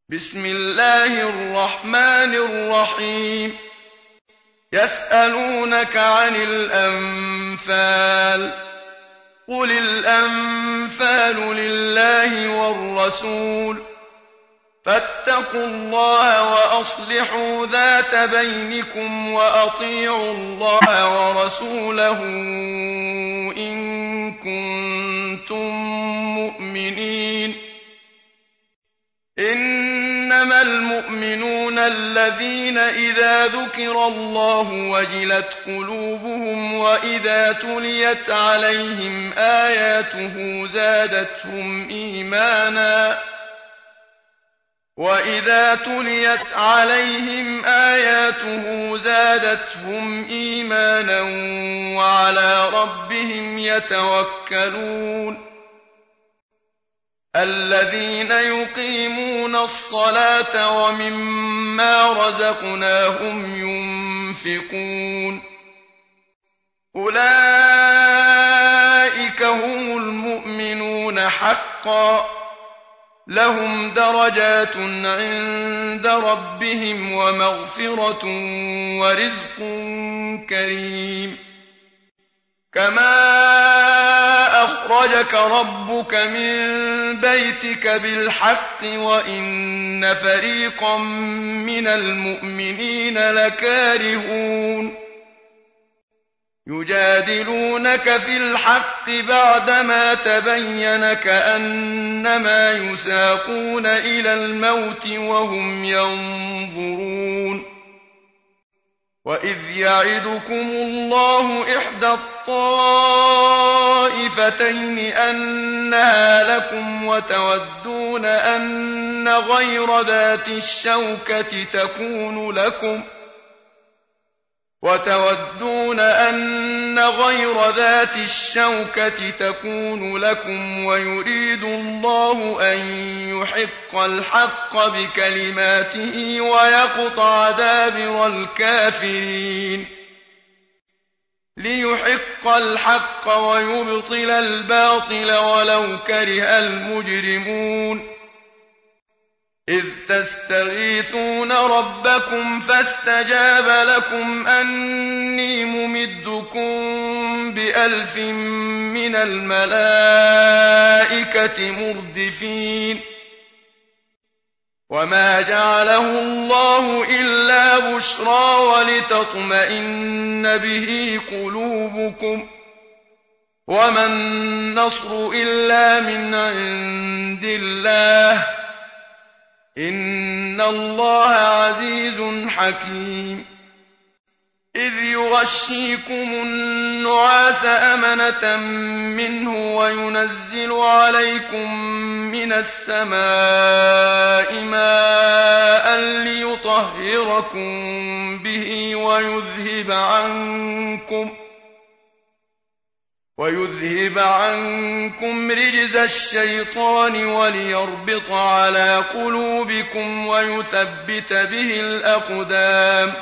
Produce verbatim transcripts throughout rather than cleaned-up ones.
بسم الله الرحمن الرحيم يسألونك عن الأنفال قل الأنفال لله والرسول فاتقوا الله وأصلحوا ذات بينكم وأطيعوا الله ورسوله إن كنتم مؤمنين إنما المؤمنون الذين إذا ذكر الله وجلت قلوبهم وإذا تليت عليهم آياته زادتهم إيمانا وإذا تليت عليهم آياته زادتهم إيمانا وعلى ربهم يتوكلون الذين يقيمون الصلاة ومما رزقناهم ينفقون أولئك هم المؤمنون حقا لهم درجات عند ربهم ومغفرة ورزق كريم كما أخرجك ربك من بيتك بالحق وإن فريقا من المؤمنين لكارهون يجادلونك في الحق بعدما تبين كأنما يساقون إلى الموت وهم ينظرون وإذ يعدكم الله إحدى الطائفتين أنها لكم وتودون أن غير ذات الشوكة تكون لكم وتودون أن غير ذات الشوكة تكون لكم ويريد الله أن يحق الحق بكلماته ويقطع دابر الكافرين ليحق الحق ويبطل الباطل ولو كره المجرمون إذ تستغيثون ربكم فاستجاب لكم أني ممدكم بألف من الملائكة مردفين وما جعله الله إلا بشرى ولتطمئن به قلوبكم وما النصر إلا من عند الله إن الله عزيز حكيم إذ يغشيكم النعاس أمنة منه وينزل عليكم من السماء ماء ليطهركم به ويذهب عنكم ويذهب عنكم رجز الشيطان وليربط على قلوبكم ويثبت به الأقدام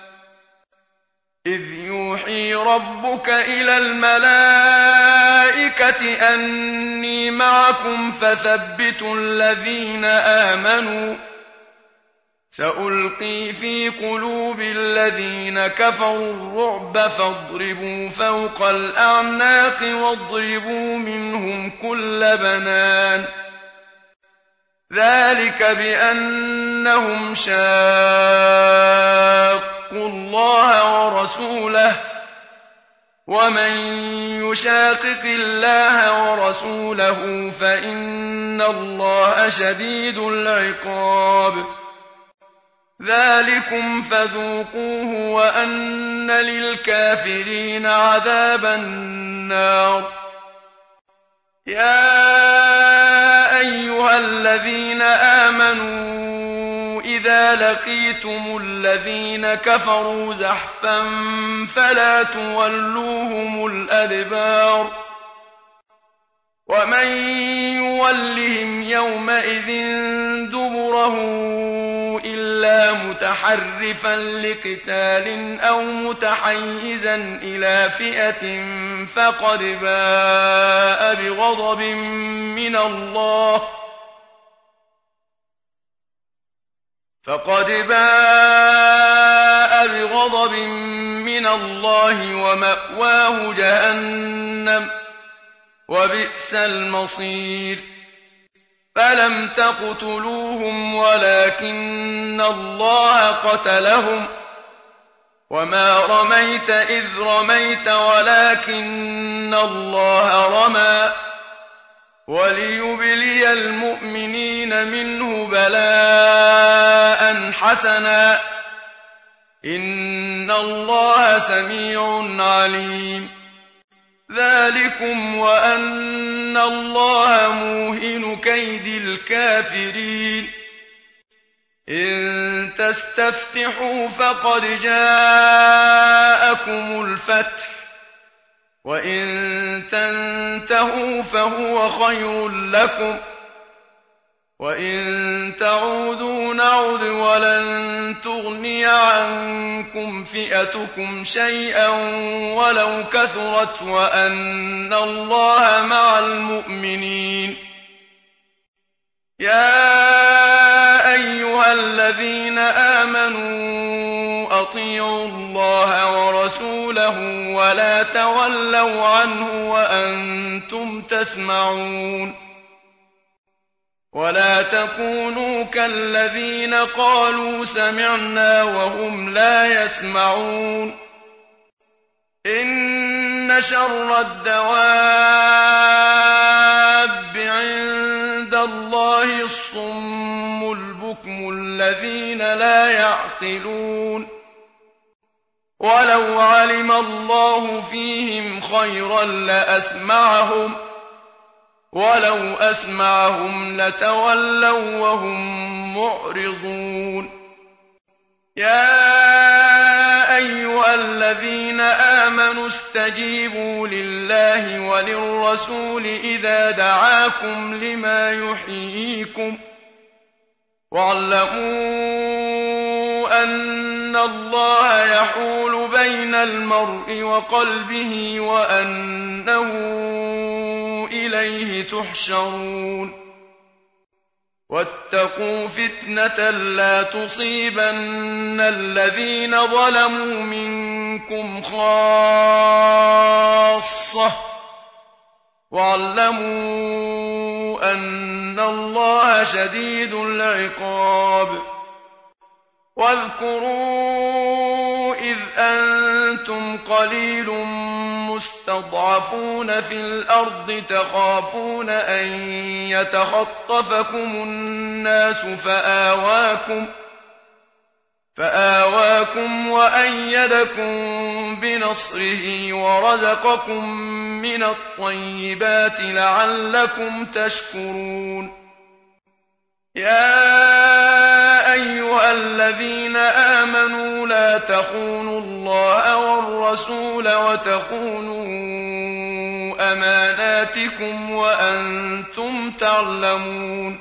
إذ يوحي ربك إلى الملائكة أني معكم فثبتوا الذين آمنوا سألقي في قلوب الذين كفروا الرعب فاضربوا فوق الأعناق واضربوا منهم كل بنان ذلك بأنهم شاقوا الله ورسوله ومن يشاقق الله ورسوله فإن الله شديد العقاب ذلكم فذوقوه وأن للكافرين عذاب النار يا أيها الذين آمنوا إذا لقيتم الذين كفروا زحفا فلا تولوهم الأدبار ومن يولهم يومئذ دبره إلا متحرفا لقتال أو متحيزا إلى فئة فقد باء بغضب من الله فقد باء بغضب من الله ومأواه جهنم وبئس المصير فلم تقتلوهم ولكن الله قتلهم وما رميت إذ رميت ولكن الله رمى وليبلي المؤمنين منه بلاء حسنا إن الله سميع عليم ذلكم وأن الله موهن كيد الكافرين إن تستفتحوا فقد جاءكم الفتح وإن تنتهوا فهو خير لكم وإن تعودوا نعد ولن تغني عنكم فئتكم شيئا ولو كثرت وأن الله مع المؤمنين يا أيها الذين آمنوا أطيعوا الله ورسوله ولا تولوا عنه وأنتم تسمعون ولا تكونوا كالذين قالوا سمعنا وهم لا يسمعون إن شر الدواب عند الله الصم البكم الذين لا يعقلون ولو علم الله فيهم خيرا لأسمعهم ولو أسمعهم لتولوا وهم معرضون يا أيها الذين آمنوا استجيبوا لله وللرسول إذا دعاكم لما يحييكم واعلموا أن الله يحول بين المرء وقلبه وأنه إليه تحشرون واتقوا فتنة لا تصيبن الذين ظلموا منكم خاصة واعلموا أن الله شديد العقاب واذكروا إذ أنتم قليل مستضعفون في الأرض تخافون أن يتخطفكم الناس فآواكم فآواكم وأيدكم بنصره ورزقكم من الطيبات لعلكم تشكرون يا أيها الذين آمنوا لا تخونوا الله والرسول وتخونوا أماناتكم وأنتم تعلمون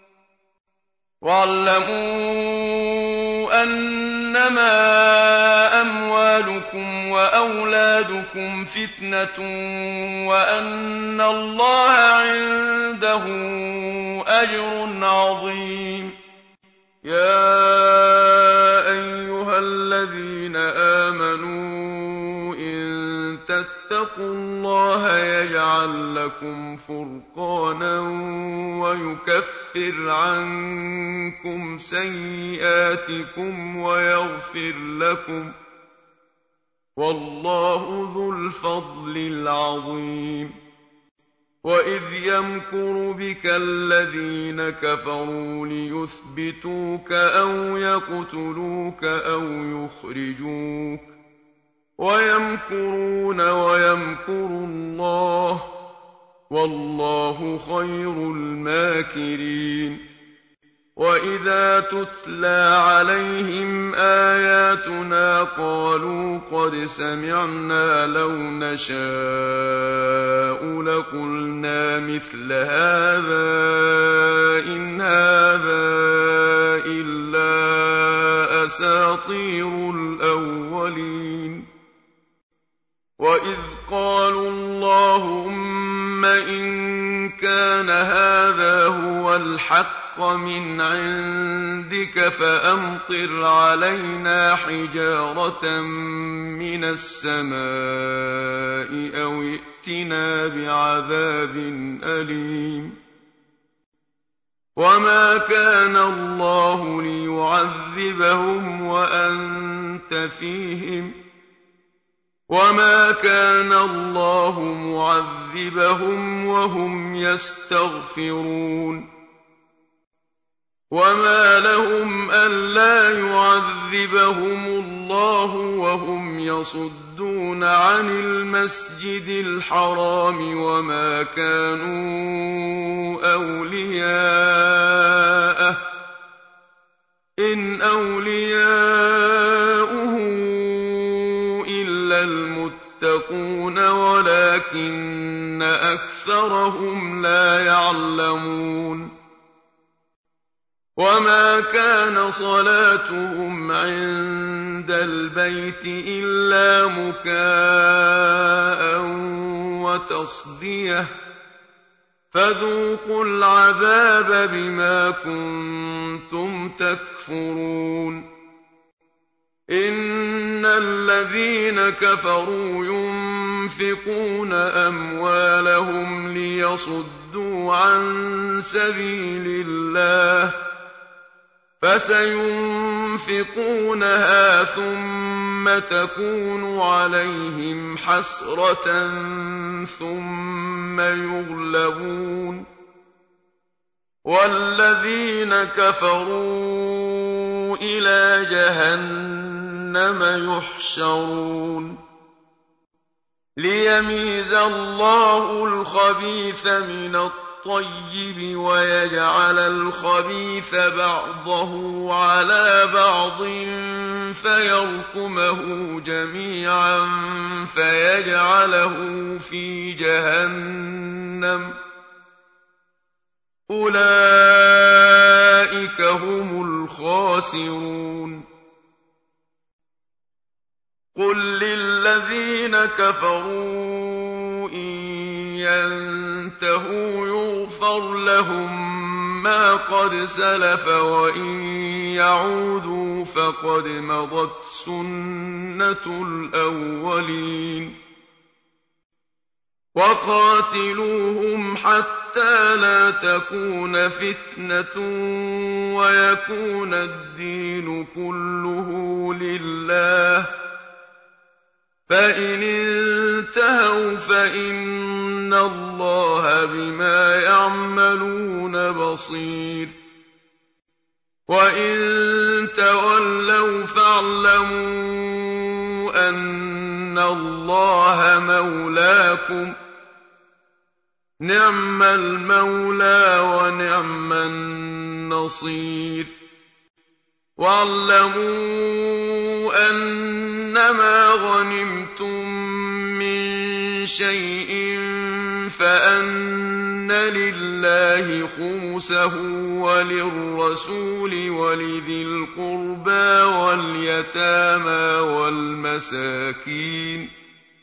واعلموا أنما أموالكم وأولادكم فتنة وأن الله عنده أجر عظيم يا أيها الذين آمنوا إن تتقوا الله يجعل لكم فرقانا ويكفر عنكم سيئاتكم ويغفر لكم والله ذو الفضل العظيم وإذ يمكر بك الذين كفروا ليثبتوك أو يقتلوك أو يخرجوك ويمكرون ويمكر الله والله خير الماكرين وإذا تتلى عليهم آياتنا قالوا قد سمعنا لو نشاء لقلنا مثل هذا إن هذا إلا أساطير الأولين وإذ قالوا اللهم إن كان هذا هو الحق الْحَقَّ مِنْ عِندِكَ فَأَمْطِرْ عَلَيْنَا حِجَارَةً مِّنَ السَّمَاءِ أَوْ ائْتِنَا بِعَذَابٍ أَلِيمٍ وَمَا كَانَ اللَّهُ لِيُعَذِّبَهُمْ وَأَنتَ فِيهِمْ وَمَا كَانَ اللَّهُ مُعَذِّبَهُمْ وَهُمْ يَسْتَغْفِرُونَ وَمَا لَهُمْ أَلَّا يُعَذِّبَهُمُ اللَّهُ وَهُمْ يَصُدُّونَ عَنِ الْمَسْجِدِ الْحَرَامِ وَمَا كَانُوا أَوْلِيَاءَهُ إِنْ أَوْلِيَاؤُهُ إِلَّا الْمُتَّقُونَ وَلَٰكِنَّ أَكْثَرَهُمْ لَا يَعْلَمُونَ وَمَا كَانَ صَلَاتُهُمْ عِندَ الْبَيْتِ إِلَّا مُكَاءً وَتَصْدِيَةً فَذُوقُوا الْعَذَابَ بِمَا كُنتُمْ تَكْفُرُونَ إِنَّ الَّذِينَ كَفَرُوا يُنفِقُونَ أَمْوَالَهُمْ لِيَصُدُّوا عَن سَبِيلِ اللَّهِ فَسَيُنفِقُونَهَا ثُمَّ تَكُونُ عَلَيْهِمْ حَسْرَةً ثُمَّ يُغْلَبُونَ وَالَّذِينَ كَفَرُوا إِلَىٰ جَهَنَّمَ يُحْشَرُونَ لِيَمِيزَ اللَّهُ الْخَبِيثَ مِنَ الطَّيِّبِ وَيَجْعَلَ الْخَبِيثَ بَعْضَهُ عَلَىٰ بَعْضٍ فَيَرْكُمَهُ جَمِيعًا فَيَجْعَلَهُ فِي جَهَنَّمَ أُولَٰئِكَ هُمُ الْخَاسِرُونَ قُل لِّلَّذِينَ كَفَرُوا إِن يَنتَهُوا يُغْفَرْ لَهُم مَّا قَدْ سَلَفَ وَإِن يَعُودُوا فَقَدْ مَضَتْ سُنَّةُ الْأَوَّلِينَ وَقَاتِلُوهُمْ حَتَّىٰ لَا تَكُونَ فِتْنَةٌ وَيَكُونَ الدِّينُ كُلُّهُ لِلَّهِ فَإِنِ انتَهَوْا فَإِنَّ اللَّهَ بِمَا يَعْمَلُونَ بَصِيرٌ وَإِن تَوَلَّوْا فَاعْلَمُوا أَنَّ اللَّهَ مَوْلَاكُمْ نِعْمَ الْمَوْلَىٰ وَنِعْمَ النَّصِيرُ وَاعْلَمُوا أَنَّمَا غَنِمْتُم مِّن شَيْءٍ فَأَنَّ لِلَّهِ خُمُسَهُ وَلِلرَّسُولِ وَلِذِي الْقُرْبَىٰ وَالْيَتَامَىٰ وَالْمَسَاكِينِ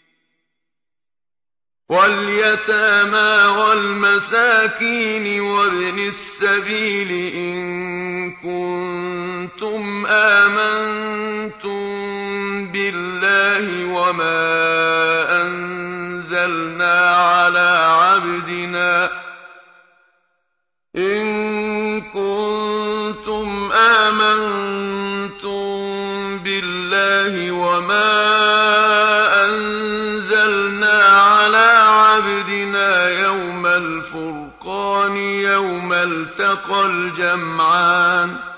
وَالْيَتَامَىٰ وَالْمَسَاكِينِ وَابْنِ السَّبِيلِ إِن كُنتُمْ آمَنتُم بِاللَّهِ وَمَا أَنزَلْنَا عَلَىٰ عَبْدِنَا إِن كُنتُمْ آمَنتُم بِاللَّهِ وَمَا أَنزَلْنَا عَلَىٰ عَبْدِنَا يَوْمَ الْفُرْقَانِ يَوْمَ الْتَقَى الْجَمْعَانِ ۗ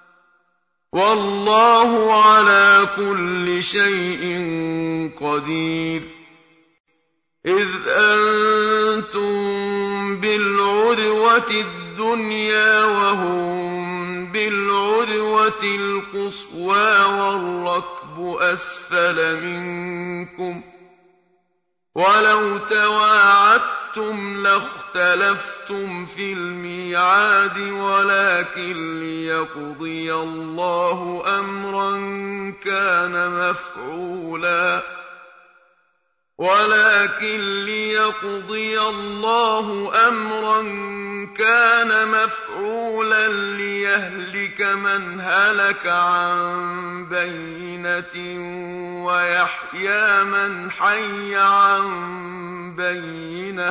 وَاللَّهُ عَلَىٰ كُلِّ شَيْءٍ قَدِيرٌ إِذْ أَنتُم بِالْعُدْوَةِ الدُّنْيَا وَهُم بِالْعُدْوَةِ الْقُصْوَىٰ وَالرَّكْبُ أَسْفَلَ مِنكُمْ ۚ وَلَوْ تَوَاعَدتُّمْ لَاخْتَلَفْتُمْ فِي الْمِيعَادِ وَلَٰكِن لِّيَقْضِيَ اللَّهُ أَمْرًا كَانَ مَفْعُولًا ولكن ليقضي الله أمرا كان مفعولا ليهلك من هلك عن بينة ويحيى من حي عن بينة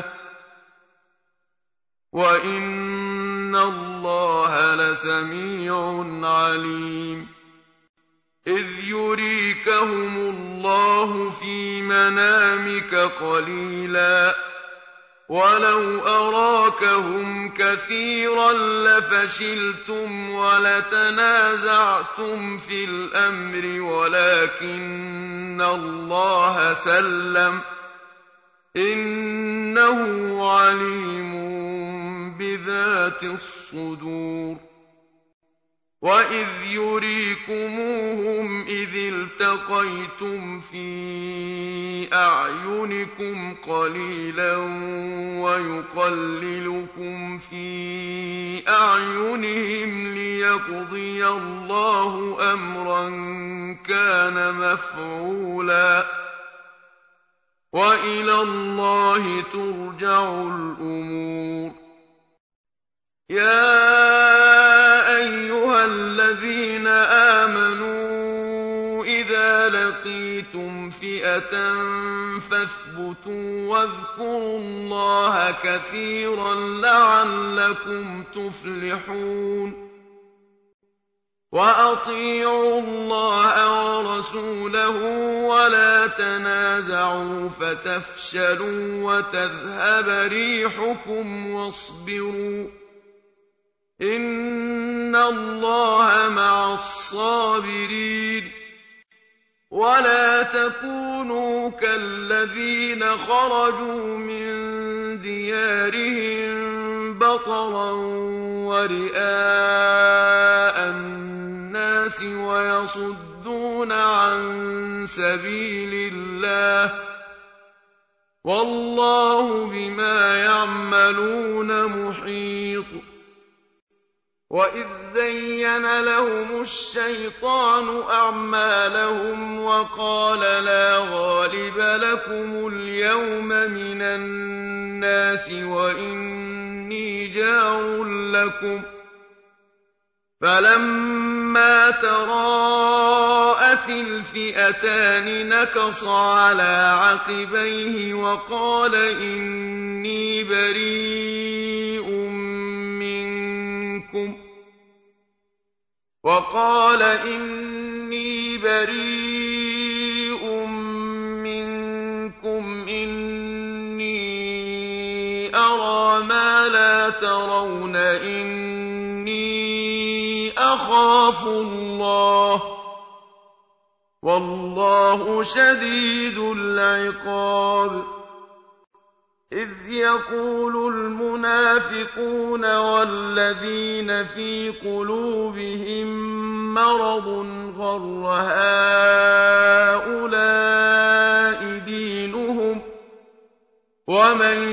وإن الله لسميع عليم إذ يريكهم الله في منامك قليلا ولو أراكهم كثيرا لفشلتم ولتنازعتم في الأمر ولكن الله سلم إنه عليم بذات الصدور وإذ يريكموهم إذ التقيتم في أعينكم قليلا ويقللكم في أعينهم ليقضي الله أمرا كان مفعولا وإلى الله ترجع الأمور يا أيها الذين آمنوا إذا لقيتم فئة فاثبتوا واذكروا الله كثيرا لعلكم تفلحون وأطيعوا الله ورسوله ولا تنازعوا فتفشلوا وتذهب ريحكم واصبروا إن الله مع الصابرين ولا تكونوا كالذين خرجوا من ديارهم بطرا ورئاء الناس ويصدون عن سبيل الله والله بما يعملون محيط وإذ زين لهم الشيطان أعمالهم وقال لا غالب لكم اليوم من الناس وإني جار لكم فلما تراءت الفئتان نكص على عقبيه وقال إني بريء منكم وقال إني بريء منكم إني أرى ما لا ترون إني أخاف الله والله شديد العقاب إذ يقول المنافقون والذين في قلوبهم مرض غر هؤلاء دينهم ومن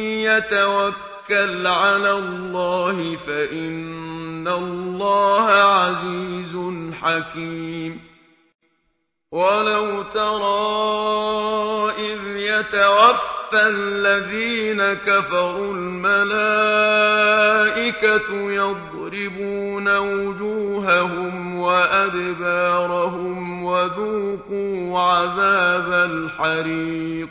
يتوكل على الله فإن الله عزيز حكيم ولو ترى إذ يتوفى الذين كفروا الملائكة يضربون وجوههم وأدبارهم وذوقوا عذاب الحريق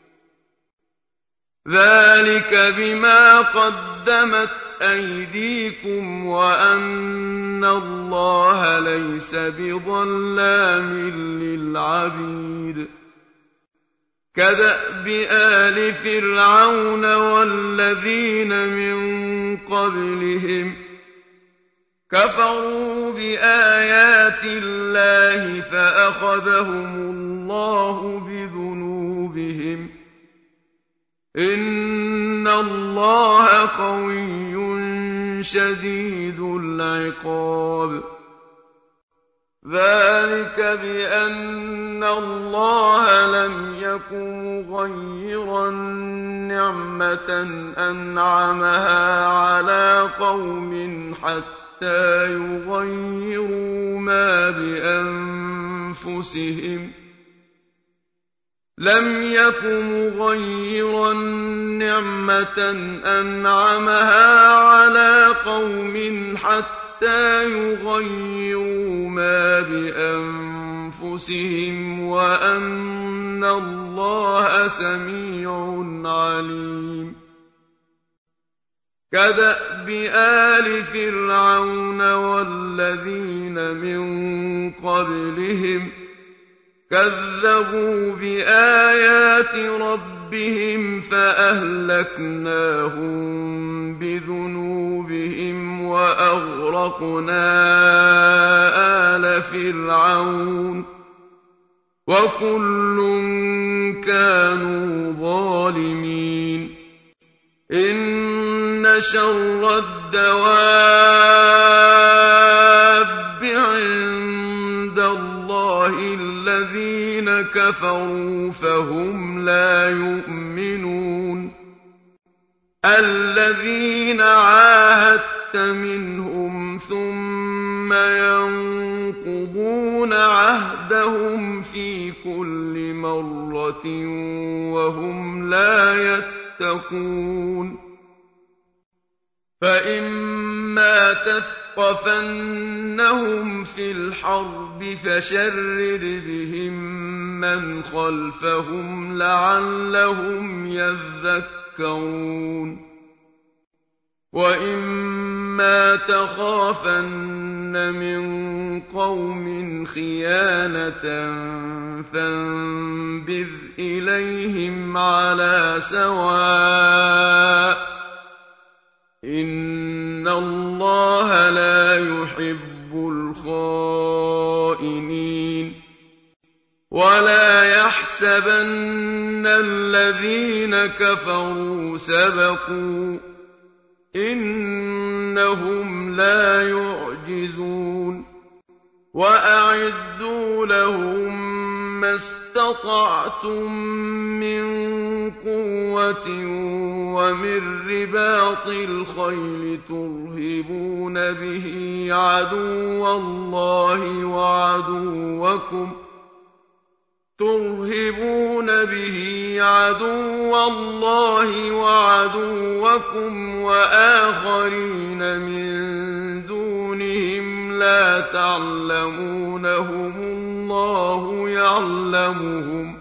ذلك بما قدمت أيديكم وأن الله ليس بظلام للعبيد كدأب آل فرعون والذين من قبلهم كفروا بآيات الله فأخذهم الله بذنوبهم إن الله قوي شديد العقاب ذلك بأن الله لم يكن مغيرا نعمة أنعمها على قوم حتى يغيروا ما بأنفسهم لم يك مغيرا نعمة أنعمها على قوم حتى يغيروا ما بأنفسهم وأن الله سميع عليم كدأب آل فرعون والذين من قبلهم كذبوا بآيات ربهم فأهلكناهم بذنوبهم وأغرقنا آل فرعون وكل كانوا ظالمين إن شر الدواب عند الله الذين كفروا فهم لا يؤمنون الذين عاهدت منهم ثم ينقضون عهدهم في كل مرة وهم لا يتقون فإما تثقفنهم في الحرب فشرد بهم من خلفهم لعلهم يذكرون وإما تخافن من قوم خيانة فانبذ إليهم على سواء إن الله لا يحب الخائنين ولا يحسبن الذين كفروا سبقوا إنهم لا يعجزون وأعدوا لهم ما استطعتم من قوة ومن رباط الخيل ترهبون به عدو الله وعدوكم ترهبون به عدو الله وعدوكم وآخرين من دونهم لا تعلمونهم الله يعلمهم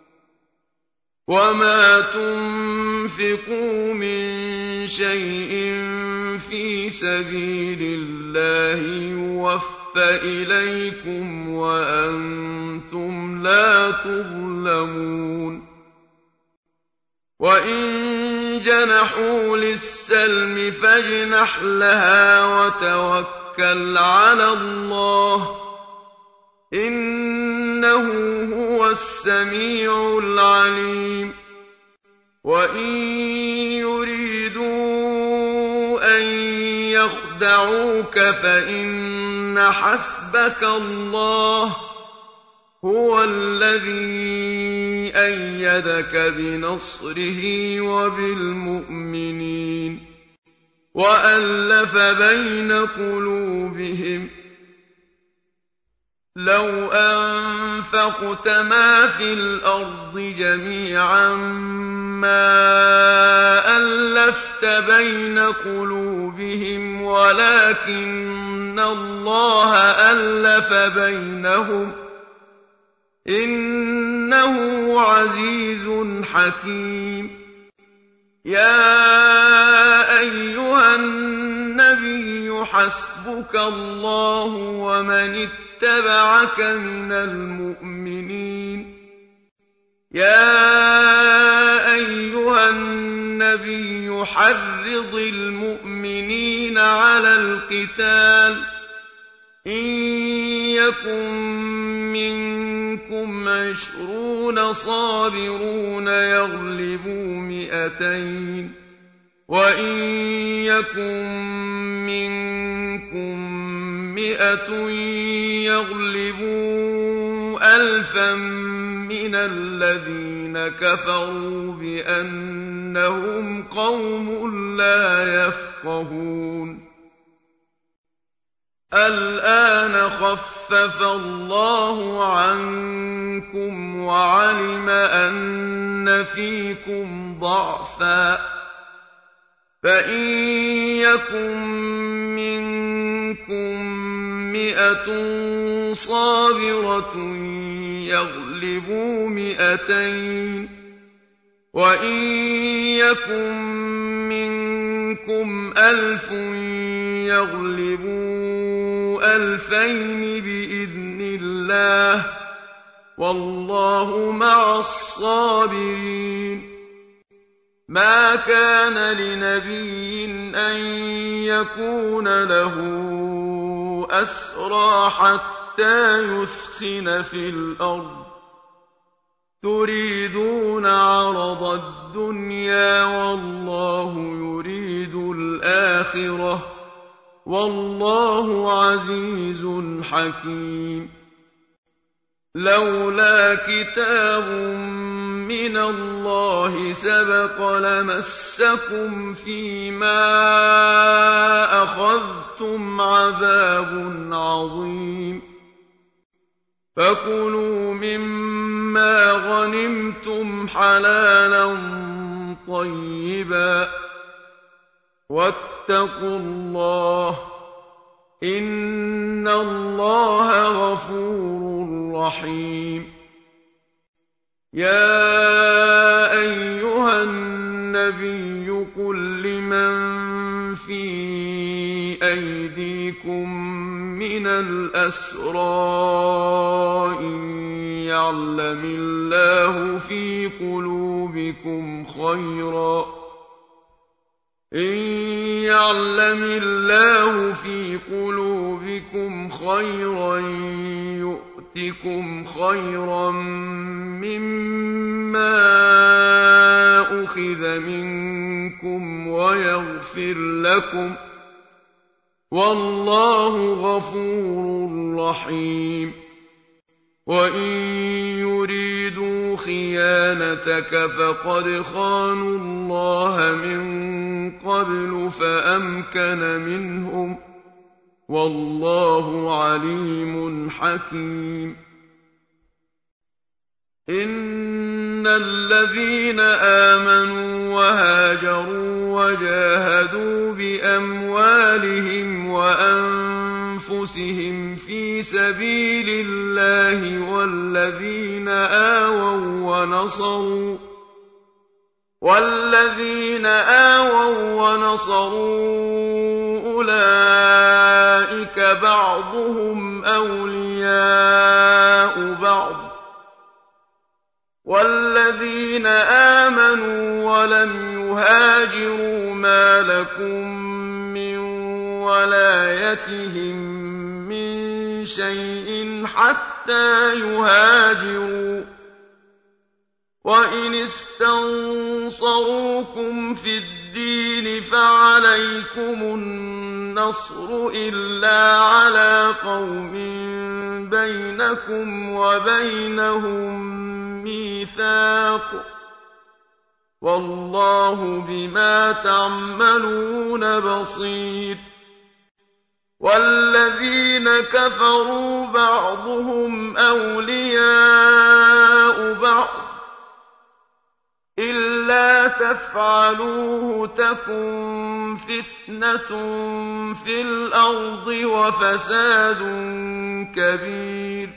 وما تنفقوا من شيء في سبيل الله يوفى إليكم وأنتم لا تظلمون وإن جنحوا للسلم فاجنح لها وتوكل على الله إنه هو السميع العليم وإن يريدوا أن يخدعوك فإن حسبك الله هو الذي أيدك بنصره وبالمؤمنين وألف بين قلوبهم لو أنفقت ما في الأرض جميعا ما ألفت بين قلوبهم ولكن الله ألف بينهم إنه عزيز حكيم يا أيها النبي حسبك الله ومن اتبعك من المؤمنين يا أيها النبي حرض المؤمنين على القتال إن يكن منكم عشرون صابرون يغلبوا مئتين وإن يكن منكم مئة يغلبوا ألفا من الذين كفروا بأنهم قوم لا يفقهون الآن خفف الله عنكم وعلم أن فيكم ضعفا فإن يكن منكم مئة صابرة يغلبوا مئتين وإن يكن منكم ألف يغلبوا ألفين بإذن الله والله مع الصابرين ما كان لنبي أن يكون له أسرى حتى يثخن في الأرض تريدون عرض الدنيا والله يريد الآخرة والله عزيز حكيم لولا كتاب من الله سبق لمسكم فيما أخذتم عذاب عظيم فكلوا مما غنمتم حلالا طيبا واتقوا الله إن الله غفور رحيم يا أيها النبي قل لمن في أيديكم من الأسرى إن يعلم الله في قلوبكم خيرا إن يعلم الله في قلوبكم خيرا يؤتكم خيرا مما أخذ منكم ويغفر لكم والله غفور رحيم وإن يريدوا خيانتك فقد خانوا الله من قبل فأمكن منهم والله عليم حكيم إن الذين آمنوا وهاجروا وجاهدوا بأموالهم وأنفسهم في سبيل الله والذين آووا ونصروا والذين آووا ونصروا أولئك بعضهم أولياء بعض والذين آمنوا ولم يهاجروا ما لكم من ولايتهم من شيء حتى يهاجروا وإن استنصروكم في الدين فعليكم النصر إلا على قوم بينكم وبينهم ميثاق والله بما تعملون بصير والذين كفروا بعضهم أولياء بعض إلا تفعلوه تكن فتنة في الأرض وفساد كبير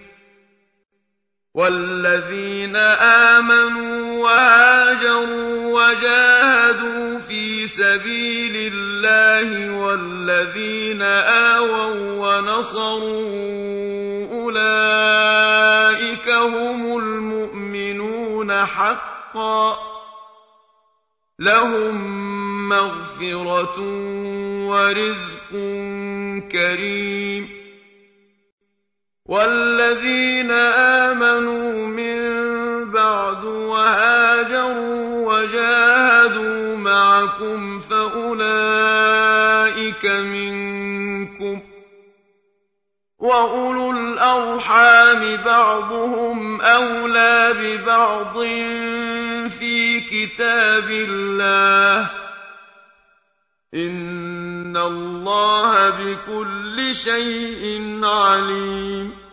والذين آمنوا وهاجروا وجاهدوا في سبيل الله والذين آووا ونصروا أولئك هم المؤمنون حقا لهم مغفرة ورزق كريم والذين آمنوا من بعد وهاجروا وجاهدوا معكم فأولئك منكم وأولو الأرحام بعضهم أولى ببعض في كتاب الله إِنَّ اللَّهَ بِكُلِّ شَيْءٍ عَلِيمٌ